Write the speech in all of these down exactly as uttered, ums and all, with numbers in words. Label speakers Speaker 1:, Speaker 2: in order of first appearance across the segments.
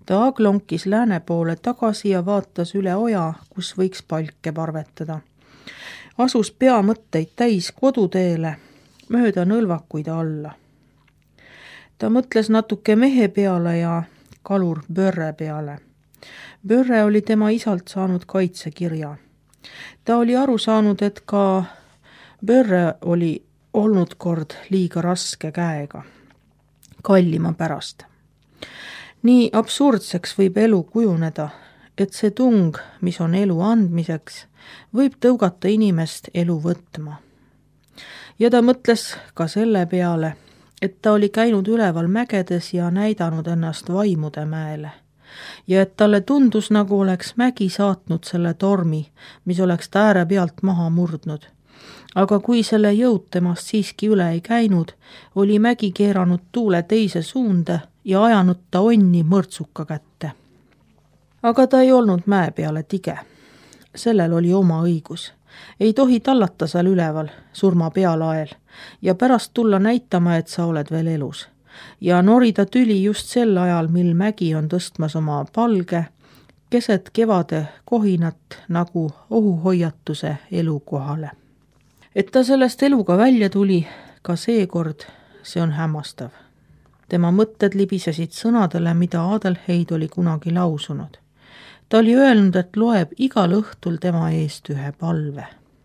Speaker 1: Taag lonkis lääne poole tagasi ja vaatas üle oja, kus võiks palke parvetada. Asus pea mõtteid täis koduteele, mööda nõlvakuid alla. Ta mõtles natuke mehe peale ja kalur Börre peale. Börre oli tema isalt saanud kaitsekirja. Ta oli aru saanud, et ka Börre oli olnud kord liiga raske käega, kallima pärast. Nii absurdseks võib elu kujuneda, et see tung, mis on elu andmiseks, võib tõugata inimest elu võtma. Ja ta mõtles ka selle peale, et ta oli käinud üleval mägedes ja näidanud ennast vaimude mäele. Ja et talle tundus, nagu oleks mägi saatnud selle tormi, mis oleks ta ääre pealt maha murdnud. Aga kui selle jõud temast siiski üle ei käinud, oli mägi keeranud tuule teise suunde ja ajanud ta onni mõrtsuka kätte. Aga ta ei olnud mäe peale tige. Sellel oli oma õigus. Ei tohi tallata seal üleval, surma pealael, ja pärast tulla näitama, et sa oled veel elus. Ja norida tüli just sel ajal, mil mägi on tõstmas oma palge, keset kevade kohinat nagu ohuhoiatuse elukohale. Et ta sellest eluga välja tuli, ka seekord, see on hämmastav. Tema mõtted libisesid sõnadele, mida Adelheid oli kunagi lausunud. Ta oli öelnud, et loeb igal õhtul tema eest ühe palve.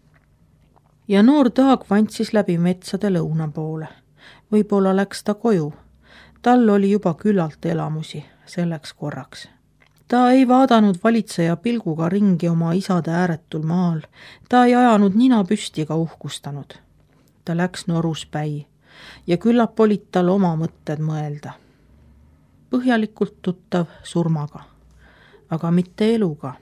Speaker 1: Ja noor Taag vantsis läbi metsade lõuna poole. Võib-olla läks ta koju. Tal oli juba küllalt elamusi selleks korraks. Ta ei vaadanud valitseja pilguga ringi oma isade ääretul maal. Ta ei ajanud nina püsti ega uhkustanud. Ta läks norus päi ja küllap olid tal oma mõtted mõelda. Põhjalikult tuttav surmaga, aga mitte eluga.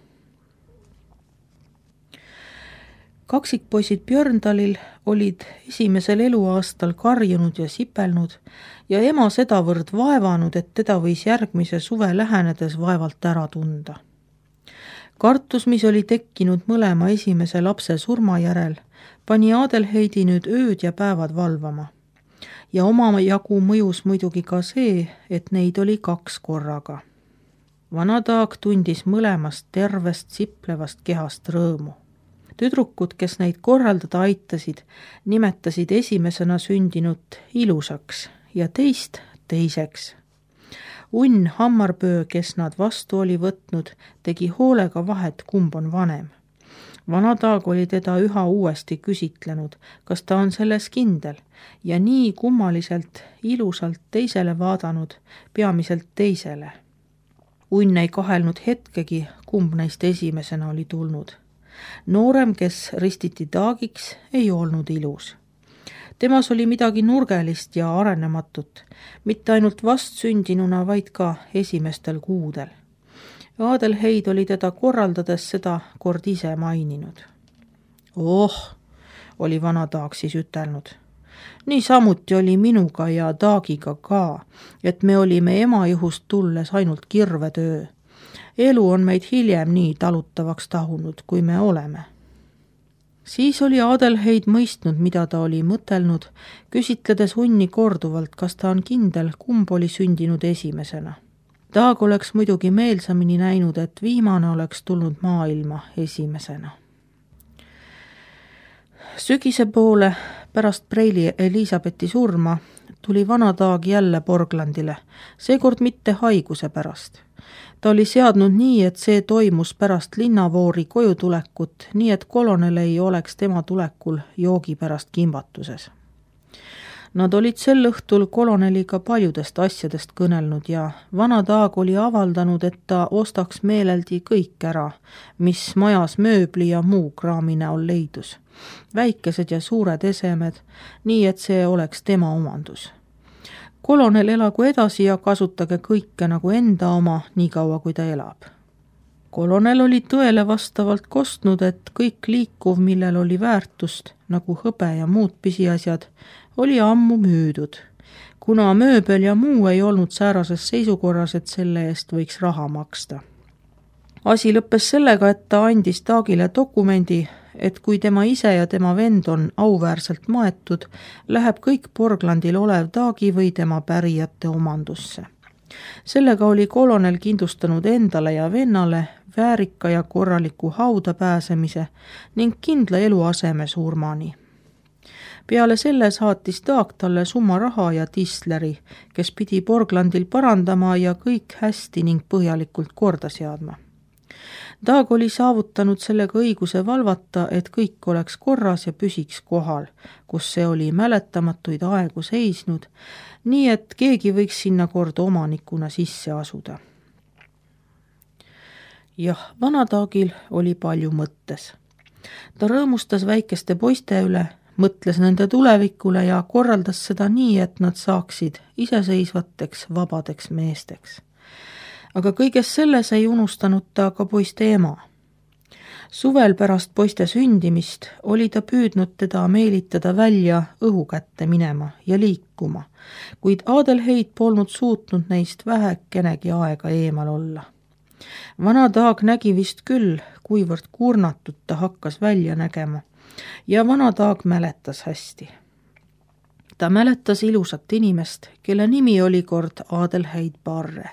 Speaker 1: Kaksikpoisid Björndalil olid esimesel eluaastal karjunud ja sipelnud ja ema sedavõrd vaevanud, et teda võis järgmise suve lähenedes vaevalt ära tunda. Kartus, mis oli tekkinud mõlema esimese lapse surma järel, pani Adelheidi nüüd ööd ja päevad valvama. Ja oma jagu mõjus muidugi ka see, et neid oli kaks korraga. Vana Taag tundis mõlemast tervest siplevast kehast rõõmu. Tüdrukud, kes neid korraldada aitasid, nimetasid esimesena sündinut ilusaks ja teist teiseks. Unn Hammarböö, kes nad vastu oli võtnud, tegi hoolega vahet, kumb on vanem. Vana Taag oli teda üha uuesti küsitlenud, kas ta on selles kindel, ja nii kummaliselt ilusalt teisele vaadanud, peamiselt teisele. Unn ei kahelnud hetkegi, kumb neist esimesena oli tulnud. Noorem, kes ristiti Taagiks, ei olnud ilus. Temas oli midagi nurgelist ja arenematut, mitte ainult vastsündinuna, vaid ka esimestel kuudel. Adelheid oli teda korraldades seda kord ise maininud. Oh, oli vana Taag siis ütelnud. Nii samuti oli minuga ja Taagiga ka, et me olime ema juhust tulles ainult kirvetöö. Elu on meid hiljem nii talutavaks tahunud, kui me oleme. Siis oli Adelheid mõistnud, mida ta oli mõtelnud, küsitledes Unni korduvalt, kas ta on kindel, kumb oli sündinud esimesena. Taag oleks muidugi meelsamini näinud, et viimane oleks tulnud maailma esimesena. Sügise poole pärast Preili Elisabethi surma tuli vana Taag jälle Borglandile, seekord mitte haiguse pärast. Ta oli seadnud nii, et see toimus pärast linnavoori koju tulekut, nii et kolonel ei oleks tema tulekul joogi pärast kimbatuses. Nad olid sel õhtul koloneliga paljudest asjadest kõnelnud ja vana Taag oli avaldanud, et ta ostaks meeleldi kõik ära, mis majas mööbli ja muu kraami näol leidus. Väikesed ja suured esemed, nii et see oleks tema omandus. Kolonel elagu edasi ja kasutage kõike nagu enda oma, nii kaua kui ta elab. Kolonel oli tõele vastavalt kostnud, et kõik liikuv, millel oli väärtust, nagu hõbe ja muud pisiasjad, oli ammu müüdud, kuna mööbel ja muu ei olnud säärases seisukorras, et selle eest võiks raha maksta. Asi lõppes sellega, et ta andis Taagile dokumendi, et kui tema ise ja tema vend on auväärselt maetud, läheb kõik Borglandil olev Taagi või tema pärijate omandusse. Sellega oli kolonel kindlustanud endale ja vennale väärika ja korraliku hauda pääsemise ning kindla eluaseme surmani. Peale selle saatis Taag talle summa raha ja tisleri, kes pidi Borglandil parandama ja kõik hästi ning põhjalikult korda seadma. Taag oli saavutanud sellega õiguse valvata, et kõik oleks korras ja püsiks kohal, kus see oli mäletamatuid aegu seisnud, nii et keegi võiks sinna kord omanikuna sisse asuda. Jah, vana Taagil oli palju mõttes. Ta rõõmustas väikeste poiste üle, mõtles nende tulevikule ja korraldas seda nii, et nad saaksid iseseisvateks vabadeks meesteks. Aga kõiges selles ei unustanud ta ka poiste ema. Suvel pärast poiste sündimist oli ta püüdnud teda meelitada välja õhu kätte minema ja liikuma, kuid Adelheid polnud suutnud neist vähekenegi aega eemal olla. Vana Taag nägi vist küll, kuivõrd kurnatud ta hakkas välja nägema ja vana Taag mäletas hästi. Ta mäletas ilusat inimest, kelle nimi oli kord Adelheid Barre.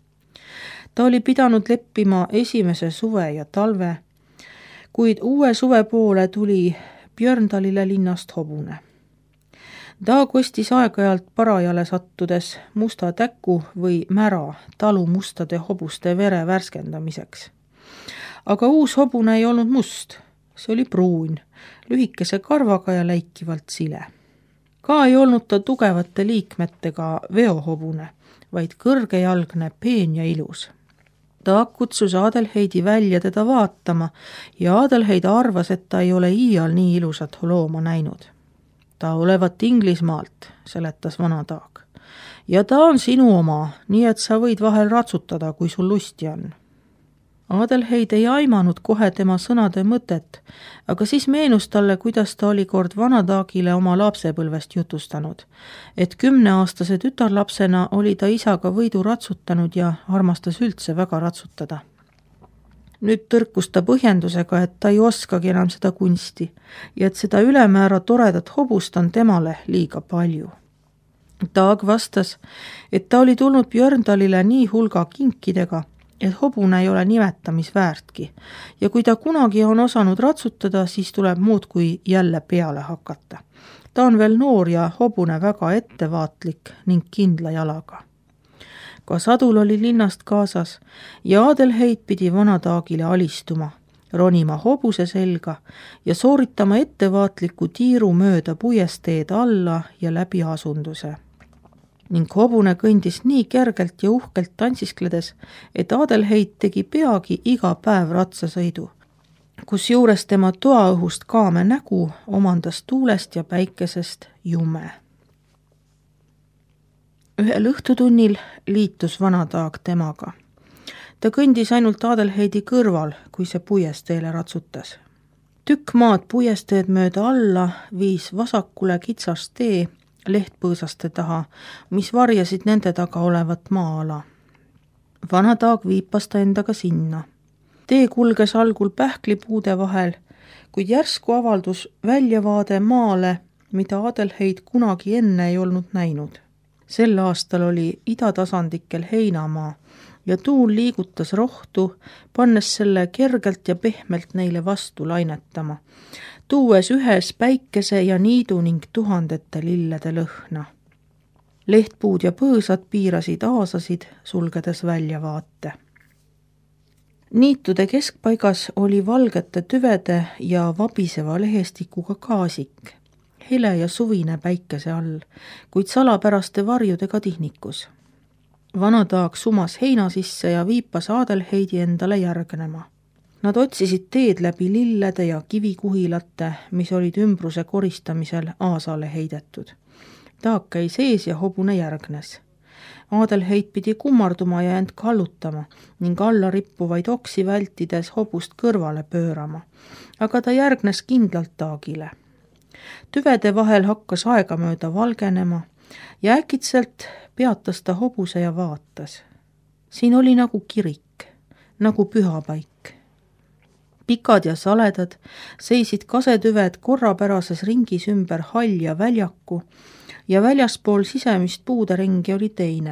Speaker 1: Ta oli pidanud leppima esimese suve ja talve, kuid uue suve poole tuli Björndalile linnast hobune. Taag ostis aeg-ajalt parajale sattudes musta täku või mära talu mustade hobuste vere värskendamiseks. Aga uus hobune ei olnud must, see oli pruun, lühikese karvaga ja läikivalt sile. Ka ei olnud ta tugevate liikmetega veohobune, vaid kõrgejalgne, peen ja ilus. Taag kutsus Adelheidi välja teda vaatama ja Adelheid arvas, et ta ei ole iial nii ilusat looma näinud. Ta olevat Inglismaalt, seletas vana Taag. Ja ta on sinu oma, nii et sa võid vahel ratsutada, kui sul lusti on. Adelheid ei aimanud kohe tema sõnade mõtet, aga siis meenus talle, kuidas ta oli kord vana Taagile oma lapsepõlvest jutustanud, et kümneaastase tütarlapsena oli ta isaga võidu ratsutanud ja armastas üldse väga ratsutada. Nüüd tõrkus ta põhjendusega, et ta ei oskagi enam seda kunsti ja et seda ülemäära toredat hobust on temale liiga palju. Taag vastas, et ta oli tulnud Björndalile nii hulga kinkidega, et hobune ei ole nimetamisväärtki ja kui ta kunagi on osanud ratsutada, siis tuleb muud kui jälle peale hakata. Ta on veel noor ja hobune väga ettevaatlik ning kindla jalaga. Ka sadul oli linnast kaasas ja Adelheid pidi vana Taagile alistuma, ronima hobuse selga ja sooritama ettevaatliku tiiru mööda puiesteed alla ja läbi asunduse. Ning hobune kõndis nii kergelt ja uhkelt tantsiskledes, et Adelheid tegi peagi iga päev ratsasõidu, kus juures tema toaõhust kaame nägu omandas tuulest ja päikesest jume. Ühel õhtutunnil liitus vana Taag temaga. Ta kõndis ainult Adelheidi kõrval, kui see puiesteele ratsutas. Tükk maad puiesteed mööda alla viis vasakule kitsas tee lehtpõõsaste taha, mis varjasid nende taga olevat maa-ala. Vana Taag viipas ta endaga sinna. Tee kulges algul pähklipuude vahel, kuid järsku avaldus väljavaade maale, mida Adelheid kunagi enne ei olnud näinud. Sel aastal oli idatasandikel heinamaa ja tuul liigutas rohtu, pannes selle kergelt ja pehmelt neile vastu lainetama, tuues ühes päikese ja niidu ning tuhandete lillede lõhna. Lehtpuud ja põõsad piirasid aasasid, sulgedes väljavaate. Niitude keskpaigas oli valgete tüvede ja vabiseva lehestikuga kaasik, hele ja suvine päikese all, kuid salapäraste varjudega tihnikus. Vana Taag sumas heina sisse ja viipas Adelheidi endale järgnema. Nad otsisid teed läbi lillede ja kivikuhilate, mis olid ümbruse koristamisel aasale heidetud. Taag käi sees ja hobune järgnes. Adelheid pidi kummarduma ja end kallutama ning alla rippuvaid oksi vältides hobust kõrvale pöörama, aga ta järgnes kindlalt Taagile. Tüvede vahel hakkas aegamööda valgenema ja äkitselt peatas ta hobuse ja vaatas. Siin oli nagu kirik, nagu pühapaik. Pikad ja saledad seisid kasetüved korrapärases ringis ümber halja väljaku ja väljaspool sisemist puuderingi oli teine,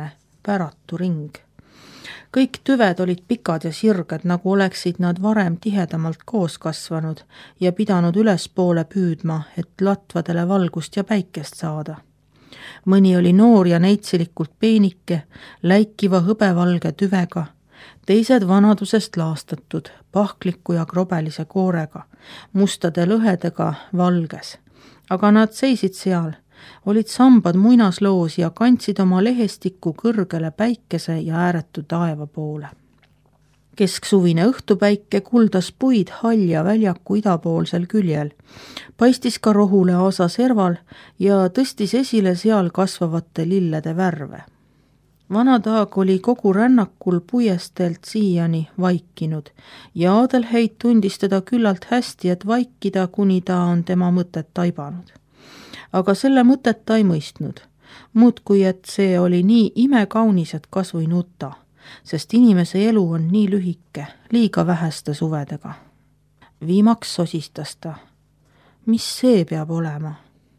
Speaker 1: päratu ring. Kõik tüved olid pikad ja sirged, nagu oleksid nad varem tihedamalt koos kasvanud ja pidanud ülespoole püüdma, et latvadele valgust ja päikest saada. Mõni oli noor ja neitsilikult peenike, läikiva hõbevalge tüvega, teised vanadusest laastatud, pahkliku ja krobelise koorega, mustade lõhedega valges. Aga nad seisid seal, olid sambad muinasloos ja kandsid oma lehestikku kõrgele päikese ja ääretu taeva poole. Kesksuvine õhtupäike kuldas puid halja väljaku idapoolsel küljel, paistis ka rohule aasa serval ja tõstis esile seal kasvavate lillede värve. Vanadaag oli kogu rännakul puiesteelt siiani vaikinud ja Adelheid tundis teda küllalt hästi, et vaikida, kuni ta on tema mõtet taibanud. Aga selle mõtet ta ei mõistnud, muud kui et see oli nii imekaunis, et kas või nuta, sest inimese elu on nii lühike, liiga väheste suvedega. Viimaks sosistas ta. Mis see peab olema?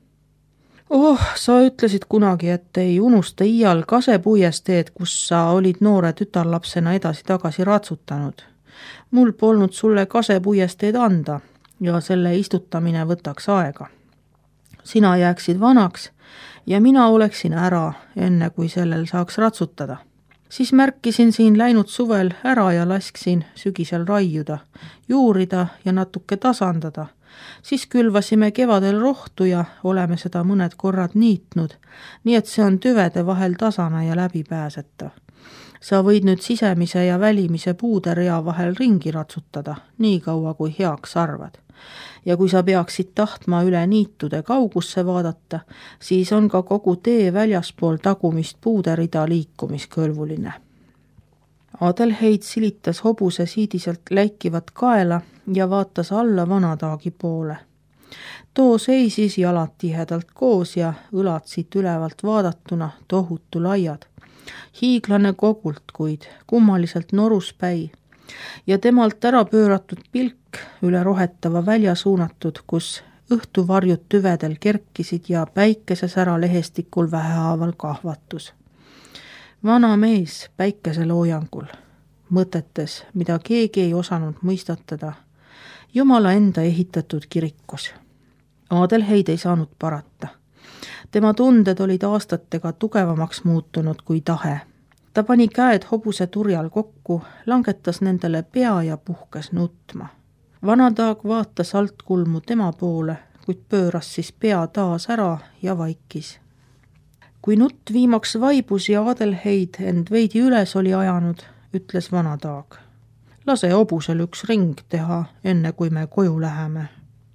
Speaker 1: Oh, sa ütlesid kunagi, et ei unusta iial kasepuiesteed, kus sa olid noore tütarlapsena edasi-tagasi ratsutanud. Mul polnud sulle kasepuiesteed anda ja selle istutamine võtaks aega. Sina jääksid vanaks ja mina oleksin ära, enne kui sellel saaks ratsutada. Siis märkisin siin läinud suvel ära ja lasksin sügisel raiuda, juurida ja natuke tasandada. Siis külvasime kevadel rohtu ja oleme seda mõned korrad niitnud, nii et see on tüvede vahel tasana ja läbipääsetav. Sa võid nüüd sisemise ja välimise puude rea vahel ringi ratsutada, nii kaua kui heaks arvad. Ja kui sa peaksid tahtma üle niitude kaugusse vaadata, siis on ka kogu tee väljaspool tagumist puuderida liikumiskõlvuline. Adelheid silitas hobuse siidiselt läikivat kaela ja vaatas alla Vanadaagi poole. Too seisis jalad tihedalt koos ja õlad siit ülevalt vaadatuna tohutu laiad. Hiiglane kogult, kuid kummaliselt noruspäi ja temalt ära pööratud pilk üle rohetava välja suunatud, kus õhtuvarjud tüvedel kerkisid ja päikeses ära lehestikul vähehaaval kahvatus. Vana mees päikeseloojangul, mõtetes, mida keegi ei osanud mõistatada, Jumala enda ehitatud kirikus. Adelheid ei saanud parata. Tema tunded olid aastatega tugevamaks muutunud kui tahe. Ta pani käed hobuse turjal kokku, langetas nendele pea ja puhkes nutma. Vanadaag vaatas altkulmu tema poole, kuid pööras siis pea taas ära ja vaikis. Kui nutt viimaks vaibus ja Adelheid end veidi üles oli ajanud, ütles Vanadaag. Lase hobusel üks ring teha, enne kui me koju läheme.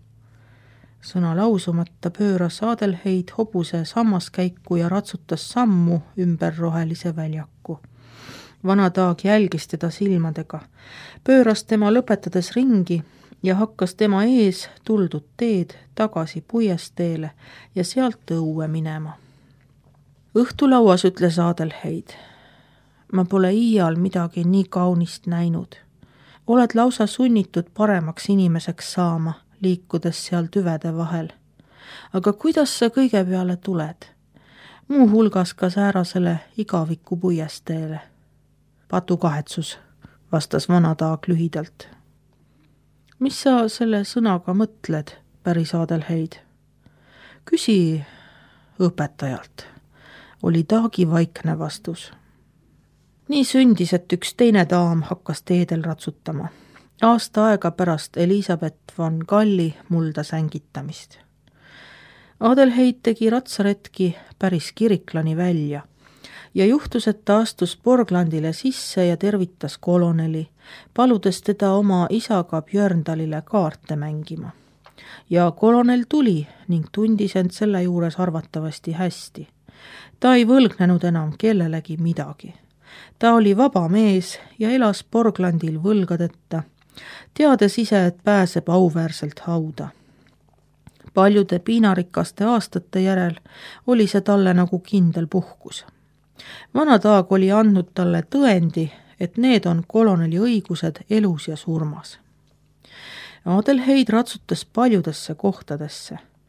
Speaker 1: Sõna lausumata pööras Adelheid hobuse sammaskäiku ja ratsutas sammu ümber rohelise väljaku. Vanadaag jälgis teda silmadega, pööras tema lõpetades ringi ja hakkas tema ees tuldud teed tagasi puiesteele ja sealt õue minema. Õhtulauas ütles Adelheid. Ma pole iial midagi nii kaunist näinud. Oled lausa sunnitud paremaks inimeseks saama, liikudes seal tüvede vahel. Aga kuidas sa kõige peale tuled? Muu hulgas ka säärasele igaviku puiesteele. Patu kahetsus, vastas Vanadaag lühidalt. Mis sa selle sõnaga mõtled, päris Adelheid? Küsi õpetajalt. Oli Daagi vaikne vastus. Nii sündis, et üks teine daam hakkas teedel ratsutama. Aasta aega pärast Elisabeth von Galli mulda sängitamist. Adelheid tegi ratsaretki päris Kiriklani välja ja juhtus, et ta astus Borglandile sisse ja tervitas koloneli, paludes teda oma isaga Björndalile kaarte mängima. Ja kolonel tuli ning tundis end selle juures arvatavasti hästi. Ta ei võlgnenud enam kellelegi midagi. Ta oli vaba mees ja elas Borglandil võlgadeta, teades ise, et pääseb auväärselt hauda. Paljude piinarikaste aastate järel oli see talle nagu kindel puhkus. Vanadaag oli andnud talle tõendi, et need on koloneli õigused elus ja surmas. Adelheid ratsutas paljudesse kohtadesse.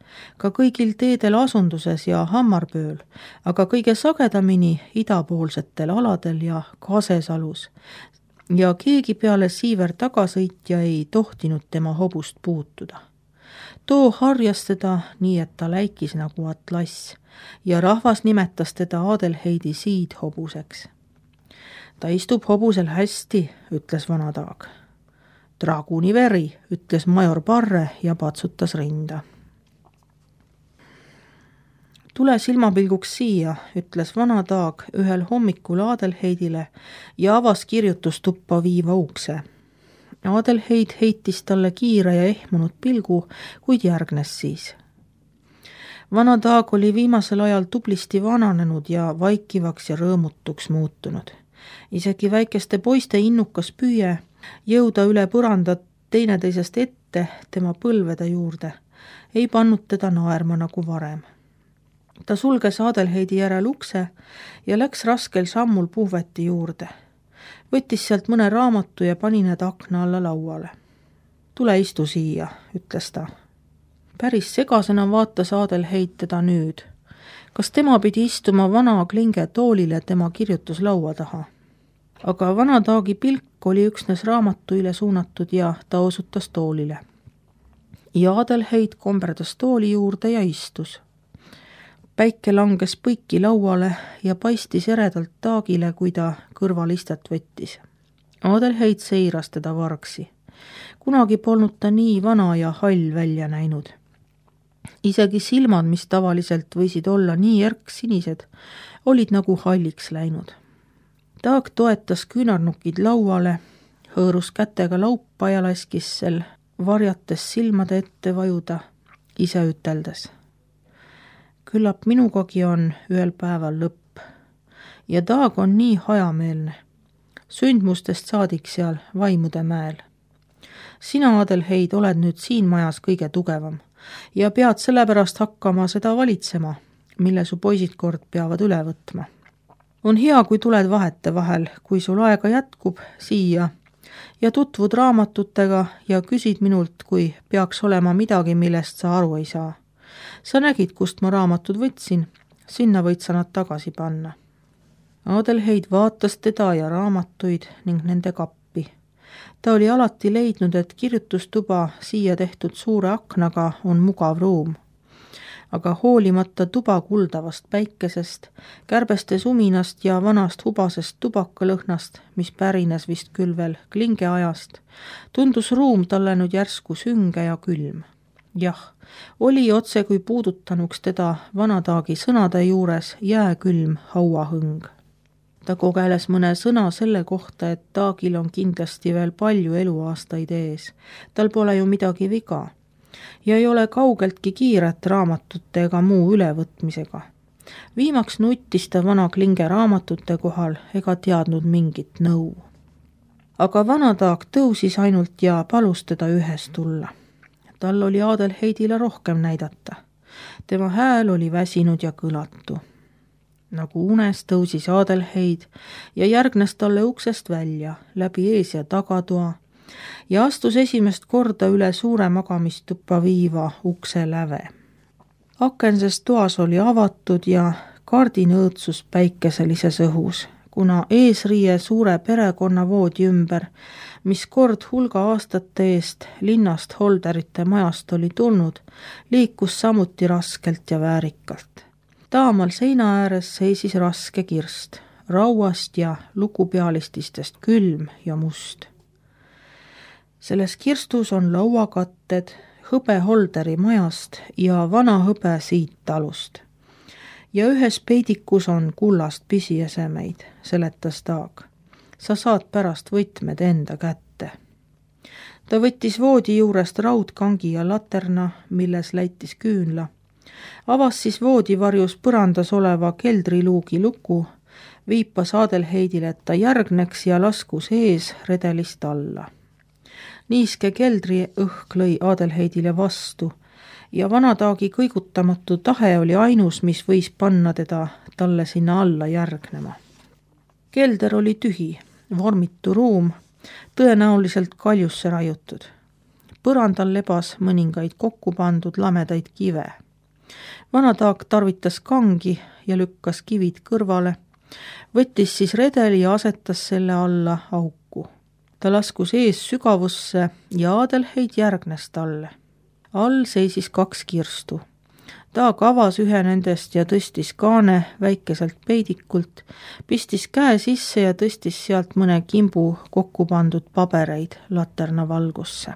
Speaker 1: ka kõigil teedel asunduses ja Hammarpööl, aga kõige sagedamini idapoolsetel aladel ja Kasesalus. Ja keegi peale Siiver tagasõitja ei tohtinud tema hobust puutuda. Too harjas teda nii, et ta läikis nagu atlass ja rahvas nimetas teda Adelheidi siidhobuseks. Ta istub hobusel hästi, ütles vana Taag. Draguni veri, ütles major Parre ja patsutas rinda. Tule silmapilguks siia, ütles vana Taag ühel hommikul Adelheidile ja avas kirjutustuppa viiva ukse. Adelheid heitis talle kiire ja ehmunud pilgu, kuid järgnes siis. Vana Taag oli viimasel ajal tublisti vananenud ja vaikivaks ja rõõmutuks muutunud. Isegi väikeste poiste innukas püüe jõuda üle põranda teineteisest ette tema põlvede juurde ei pannud teda naerma nagu varem. Ta sulges Adelheidi järel ukse ja läks raskel sammul puhveti juurde. Võttis sealt mõne raamatu ja pani need akna alla lauale. Tule istu siia, ütles ta. Päris segasena vaatas Adelheid teda nüüd. Kas tema pidi istuma vana klinge toolile tema kirjutuslaua taha? Aga vana Taagi pilk oli üksnes raamatu üle suunatud ja ta osutas toolile. Ja Adelheid komberdas tooli juurde ja istus. Päike langes põiki lauale ja paistis eredalt Taagile, kui ta kõrvalistet võttis. Adelheid seiras teda vargsi. Kunagi polnud ta nii vana ja hall välja näinud. Isegi silmad, mis tavaliselt võisid olla nii erksinised, olid nagu halliks läinud. Taag toetas küünarnukid lauale, hõõrus kätega laupa ja laskis sel varjates silmade ette vajuda, ise üteldes. Küllap minugagi on ühel päeval lõpp. Ja Taag on nii hajameelne. Sündmustest saadik seal Vaimude mäel. Sina, Adelheid, oled nüüd siin majas kõige tugevam ja pead sellepärast hakkama seda valitsema, mille su poisid kord peavad üle võtma. On hea, kui tuled vahete vahel, kui sul aega jätkub siia ja tutvud raamatutega ja küsid minult, kui peaks olema midagi, millest sa aru ei saa. Sa nägid, kust ma raamatud võtsin, sinna võid sa nad tagasi panna. Adelheid vaatas teda ja raamatuid ning nende kappi. Ta oli alati leidnud, et kirjutustuba siia tehtud suure aknaga on mugav ruum. Aga hoolimata tuba kuldavast päikesest, kärbeste suminast ja vanast hubasest tubakalõhnast, mis pärines vist küll veel klingeajast, tundus ruum talle nüüd järsku sünge ja külm. Jah, oli otse kui puudutanuks teda vana Taagi sõnade juures jääkülm hauahõng. Ta kogeles mõne sõna selle kohta, et Taagil on kindlasti veel palju eluaastaid ees. Tal pole ju midagi viga. Ja ei ole kaugeltki kiiret raamatute ega muu ülevõtmisega. Viimaks nuttis ta vana klinge raamatute kohal ega teadnud mingit nõu. Aga vana Taag tõusis ainult ja palus teda ühes tulla. Tal oli Adelheidile rohkem näidata. Tema hääl oli väsinud ja kõlatu. Nagu unes tõusis Adelheid ja järgnes talle uksest välja, läbi ees- ja tagatoa, ja astus esimest korda üle suure magamistuppa viiva ukse läve. Akensest toas oli avatud ja kardinõõtsus päikeselises õhus, kuna eesriie suure perekonna voodi ümber, mis kord hulga aastate eest linnast Holderite majast oli tulnud, liikus samuti raskelt ja väärikalt. Taamal seina ääres seisis raske kirst, rauast ja lukupealististest külm ja must. Selles kirstus on lauakatted hõbe Holderi majast ja vana hõbe siit talust. Ja ühes peidikus on kullast pisiesemeid, seletas Taag. Sa saad pärast võtmed enda kätte. Ta võttis voodi juurest raudkangi ja laterna, milles läitis küünla. Avas siis voodivarjus põrandas oleva keldriluugi luku, viipas Adelheidile, et ta järgneks ja laskus ees redelist alla. Niiske keldri õhk lõi Adelheidile vastu ja vana Taagi kõigutamatu tahe oli ainus, mis võis panna teda talle sinna alla järgnema. Kelder oli tühi, vormitu ruum, tõenäoliselt kaljusse raiutud. Põrandal lebas mõningaid kokku pandud lamedaid kive. vana Taag tarvitas kangi ja lükkas kivid kõrvale, võttis siis redeli ja asetas selle alla auku. Ta laskus ees sügavusse ja Adelheid järgnes talle. All seisis kaks kirstu. Taag avas ühe nendest ja tõstis kaane väikeselt peidikult, pistis käe sisse ja tõstis sealt mõne kimbu kokku pandud pabereid laterna valgusse.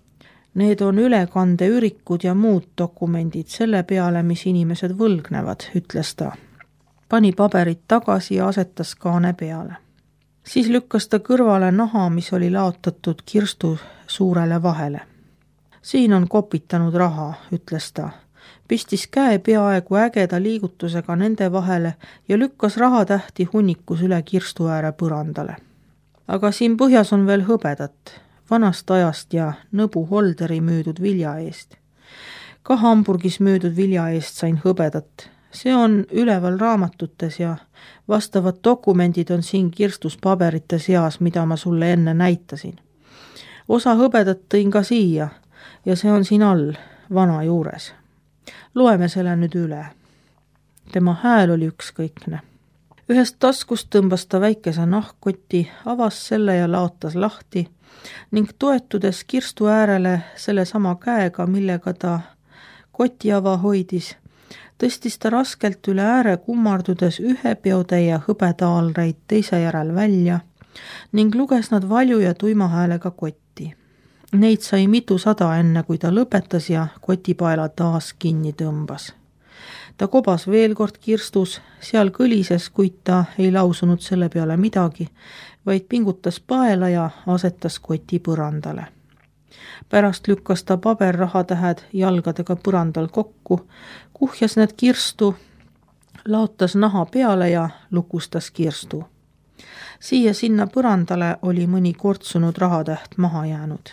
Speaker 1: Need on ülekandeürikud ja muud dokumendid selle peale, mis inimesed võlgnevad, ütles ta. Pani paberid tagasi ja asetas kaane peale. Siis lükkas ta kõrvale naha, mis oli laotatud kirstu suurele vahele. Siin on kopitanud raha, ütles ta. Pistis käe peaaegu ägeda liigutusega nende vahele ja lükkas rahatähti hunnikus üle kirstu ääre põrandale. Aga siin põhjas on veel hõbedat, vanast ajast ja nõbu holderi müüdud vilja eest. Ka Hamburgis müüdud vilja eest sain hõbedat. See on üleval raamatutes ja vastavad dokumendid on siin kirstus paberite seas, mida ma sulle enne näitasin. Osa hõbedat tõin ka siia ja see on siin all, vana juures. Loeme selle nüüd üle. Tema hääl oli ükskõikne. Ühest taskust tõmbas ta väikese nahkkoti, avas selle ja laotas lahti ning toetudes kirstu äärele selle sama käega, millega ta koti ava hoidis, tõstis ta raskelt üle ääre kummardudes ühe peotäie hõbedaalreid teise järel välja ning luges nad valju ja tuima häälega kotti. Neid sai mitu sada enne, kui ta lõpetas ja kotipaela taas kinni tõmbas. Ta kobas veel kord kirstus, seal kõlises, kuid ta ei lausunud selle peale midagi, vaid pingutas paela ja asetas koti põrandale. Pärast lükkas ta paberrahatähed jalgadega põrandal kokku, kuhjas need kirstu, laotas naha peale ja lukustas kirstu. Siia sinna põrandale oli mõni kortsunud rahatäht maha jäänud.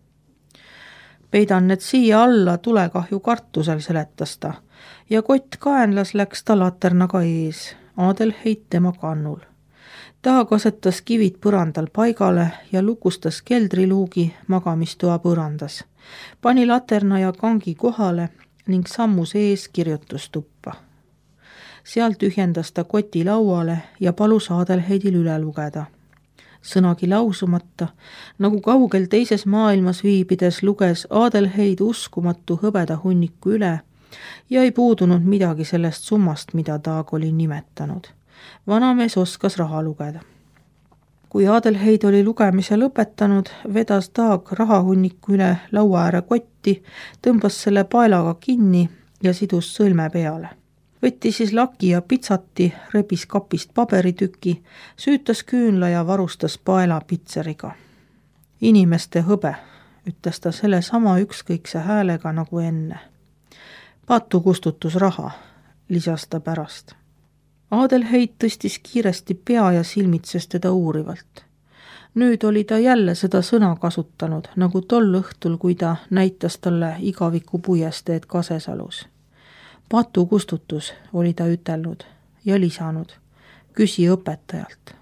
Speaker 1: Peidan need siia alla tulekahju kartusel, seletas ta, ja kott kaenlas läks ta laternaga ees, Adelheid tema kannul. Taag asetas kivid põrandal paigale ja lukustas keldriluugi magamistoa põrandas, pani laterna ja kangi kohale ning sammus ees kirjutustuppa. Sealt ühendas ta koti lauale ja palus Adelheidil üle lugeda. Sõnagi lausumata, nagu kaugel teises maailmas viibides luges Adelheid uskumatu hõbeda hunniku üle ja ei puudunud midagi sellest summast, mida Taag oli nimetanud. Vanamees oskas raha lugeda. Kui Adelheid oli lugemise lõpetanud, vedas Taag rahahunniku üle laua ääre kotti, tõmbas selle paelaga kinni ja sidus sõlme peale. Võtti siis laki ja pitsati, rebis kapist paberitüki, süütas küünla ja varustas paela pitseriga. Inimeste hõbe, ütles ta selle sama ükskõikse häälega nagu enne. Patu kustutus raha, lisas ta pärast. Adelheid tõstis kiiresti pea ja silmitses teda uurivalt. Nüüd oli ta jälle seda sõna kasutanud, nagu tol õhtul, kui ta näitas talle igaviku puiesteed Kasesalus. Patu kustutus, oli ta ütelnud ja lisanud, küsi õpetajalt.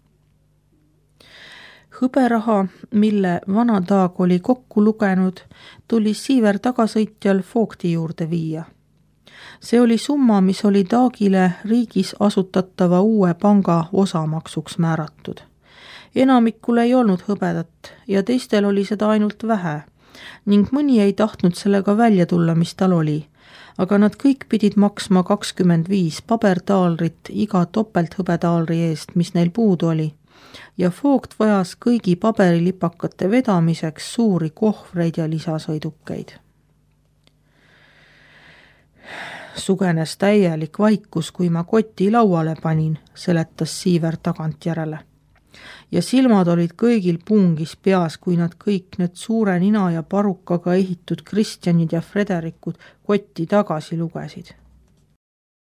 Speaker 1: Hõberaha, mille vana Taag oli kokku lugenud, tuli Siiver tagasõitjal Foogti juurde viia. See oli summa, mis oli Taagile riigis asutatava uue panga osamaksuks määratud. Enamikul ei olnud hõbedat ja teistel oli seda ainult vähe ning mõni ei tahtnud sellega välja tulla, mis tal oli. Aga nad kõik pidid maksma kakskümmend viis pabertaalrit iga topelthõbetaalri eest, mis neil puudu oli, ja Foogt vajas kõigi paberilipakate vedamiseks suuri kohvreid ja lisasõidukeid. Sugenes täielik vaikus, kui ma koti lauale panin, seletas Siiver tagantjärele. Ja silmad olid kõigil pungis peas, kui nad kõik need suure nina ja parukaga ehitud Kristjanid ja Frederikud kotti tagasi lugesid.